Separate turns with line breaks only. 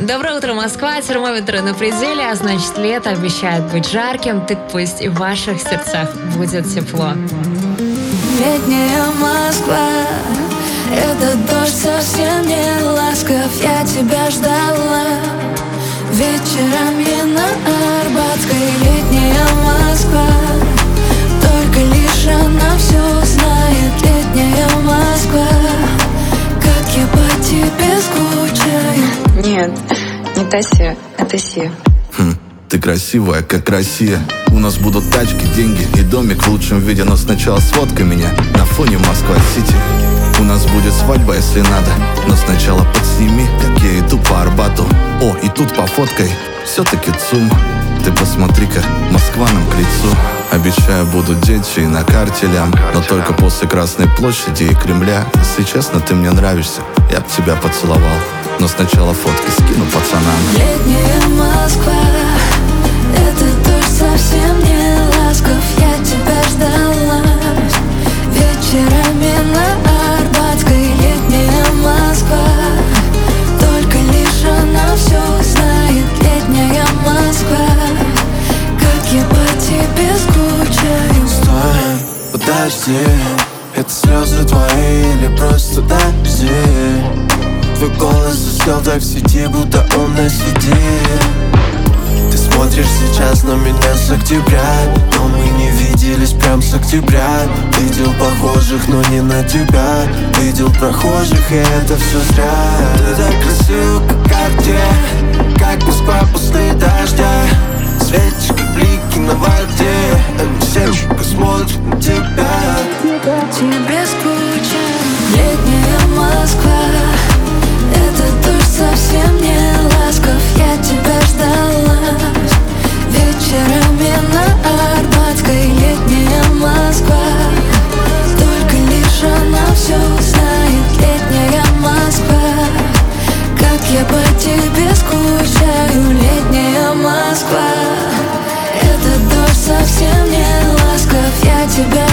Доброе утро, Москва. Термометры на пределе, а значит, лето обещает быть жарким. Так пусть и в ваших сердцах будет тепло.
Летняя Москва, этот дождь совсем не ласков. Я тебя ждала вечерами на Арбатской. Летняя Москва, только лишь она все знает. Летняя Москва, как я по тебе скучаю.
Нет, не Тася, это Сия.
Ты красивая, как Россия. У нас будут тачки, деньги и домик в лучшем виде. Но сначала сфоткай меня на фоне Москва-Сити. У нас будет свадьба, если надо, но сначала подсними, как я иду по Арбату. О, и тут пофоткай, все-таки ЦУМ. Ты посмотри-ка, Москва нам к лицу. Обещаю, будут дети и на карте лям, но только после Красной площади и Кремля. Если честно, ты мне нравишься, я б тебя поцеловал, но сначала фотки скину пацанам.
Летняя Москва, этот дождь совсем не ласков. Я тебя ждала вечерами на Арбатской. Летняя Москва, только лишь она все знает. Летняя Москва, как я по тебе скучаю.
Стой, подожди, это слезы твои или просто дожди? Твой голос засел так в сети, будто он на CD. Ты смотришь сейчас на меня с октября, но мы не виделись прям с октября. Видел похожих, но не на тебя. Видел прохожих, и это все зря. Ты так красива, как карте, как Москва после дождя. Светишь, как блики на воде, они все только смотрят на тебя.
Тебе скучаю. Летняя Москва, этот дождь совсем не ласков. Я тебя ждала вечерами на Арбатской. Летняя Москва, только лишь она все знает. Летняя Москва, как я по тебе скучаю. Летняя Москва, этот дождь совсем не ласков. Я тебя